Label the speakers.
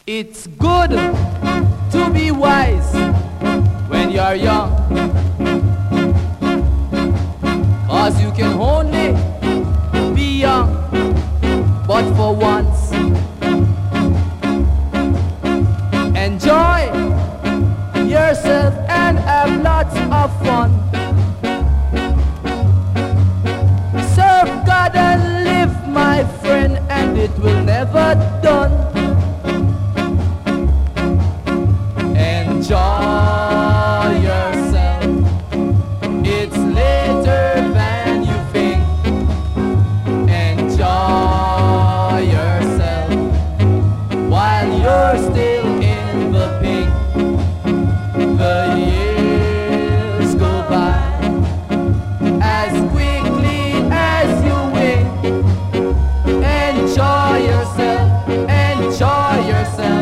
Speaker 1: It's good to be wise when you're young, 'cause you can only be young but for once. Enjoy yourself and have lots of fun. Serve God and live, my friend, and it will never done. Enjoy yourself, it's later than you think. Enjoy yourself while you're still in the pink. The years go by as quickly as you wink. Enjoy yourself, enjoy yourself.